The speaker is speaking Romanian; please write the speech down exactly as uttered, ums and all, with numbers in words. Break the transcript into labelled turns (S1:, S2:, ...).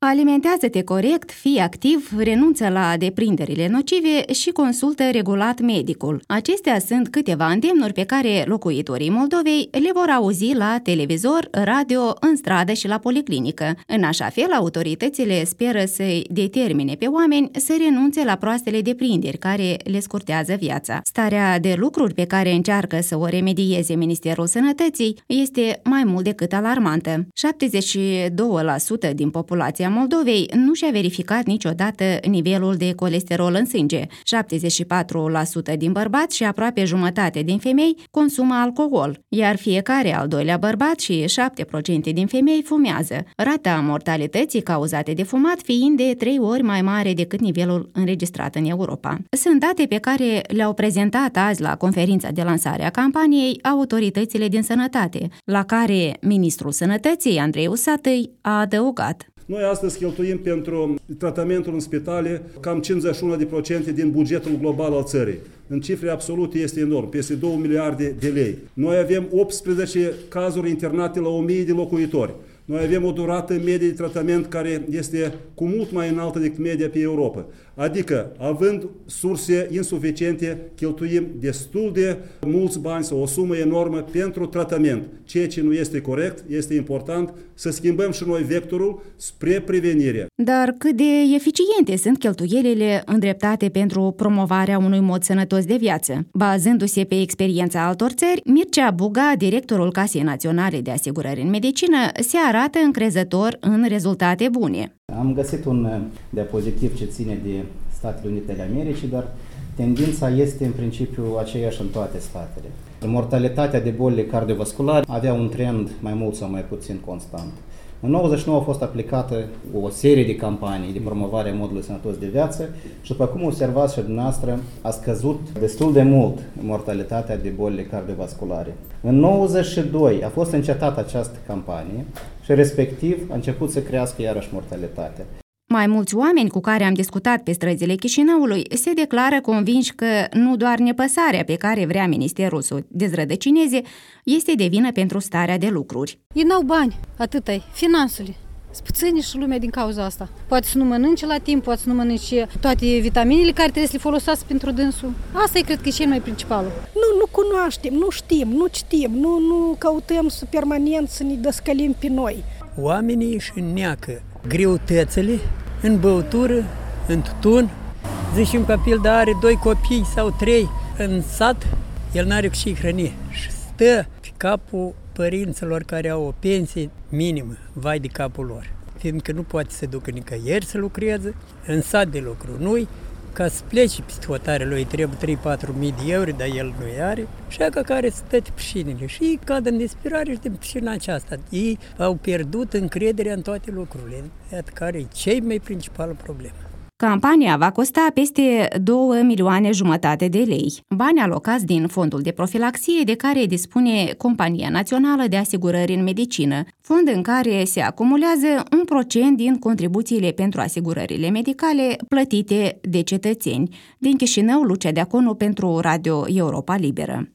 S1: Alimentează-te corect, fii activ, renunță la deprinderile nocive și consultă regulat medicul. Acestea sunt câteva îndemnuri pe care locuitorii Moldovei le vor auzi la televizor, radio, în stradă și la policlinică. În așa fel, autoritățile speră să-i determine pe oameni să renunțe la proastele deprinderi care le scurtează viața. Starea de lucruri pe care încearcă să o remedieze Ministerul Sănătății este mai mult decât alarmantă. șaptezeci și doi la sută din populația Moldovei nu și-a verificat niciodată nivelul de colesterol în sânge. șaptezeci și patru la sută din bărbați și aproape jumătate din femei consumă alcool, iar fiecare al doilea bărbat și șapte la sută din femei fumează. Rata mortalității cauzate de fumat fiind de trei ori mai mare decât nivelul înregistrat în Europa. Sunt date pe care le-au prezentat azi la conferința de lansare a campaniei autoritățile din sănătate, la care ministrul Sănătății, Andrei Usatăi, a adăugat:
S2: Noi astăzi cheltuim pentru tratamentul în spitale cam cincizeci și unu la sută din bugetul global al țării. În cifre absolute este enorm, peste două miliarde de lei. Noi avem optsprezece cazuri internate la o mie de locuitori. Noi avem o durată medie de tratament care este cu mult mai înaltă decât media pe Europa. Adică, având surse insuficiente, cheltuim destul de mulți bani sau o sumă enormă pentru tratament. Ceea ce nu este corect, este important să schimbăm și noi vectorul spre prevenire.
S1: Dar cât de eficiente sunt cheltuielile îndreptate pentru promovarea unui mod sănătos de viață? Bazându-se pe experiența altor țări, Mircea Buga, directorul Casei Naționale de Asigurări în Medicină, se arată încrezător în rezultate bune.
S3: Am găsit un diapozitiv ce ține de Statele Unite ale Americii, dar tendința este în principiu aceeași în toate statele. Mortalitatea de bolile cardiovasculare avea un trend mai mult sau mai puțin constant. În nouăzeci și nouă a fost aplicată o serie de campanii de promovare a modului sănătos de viață și, după cum observați și dumneavoastră, a scăzut destul de mult mortalitatea de bolile cardiovasculare. În nouăzeci și doi a fost încetată această campanie și, respectiv, a început să crească iarăși mortalitatea.
S1: Mai mulți oameni cu care am discutat pe străzile Chișinăului se declară convinși că nu doar nepăsarea pe care vrea ministerul să o dezrădăcineze este de vină pentru starea de lucruri.
S4: Ei n-au bani, atâta-i, finanțele. Spuțâni și lumea din cauza asta. Poate să nu mănânce la timp, poate să nu mănânce toate vitaminele care trebuie să le folosească pentru dânsul. Asta e, cred că, e cel mai principalul.
S5: Nu, nu cunoaștem, nu știm, nu citim, nu, nu căutăm să permanent să ne descălim pe noi.
S6: Oamenii își neacă greutățile în băutură, în tutun. Zicem că pildă are doi copii sau trei în sat, el n-are cu ce hrăni și stă pe capul părinților care au o pensie minimă, vai de capul lor, fiindcă nu poate să ducă nicăieri să lucreze, în sat de lucru nu-i, ca să plece peste hotare lui trebuie trei-patru mii de euro, dar el nu are, și aia care stă pe piscinile și ei cad în desperare și din piscina aceasta. Ei au pierdut încrederea în toate lucrurile, iată care e cea mai principală problemă.
S1: Campania va costa peste două milioane jumătate de lei, bani alocați din fondul de profilaxie de care dispune Compania Națională de Asigurări în Medicină, fond în care se acumulează un procent din contribuțiile pentru asigurările medicale plătite de cetățeni. Din Chișinău, Lucia Deaconu pentru Radio Europa Liberă.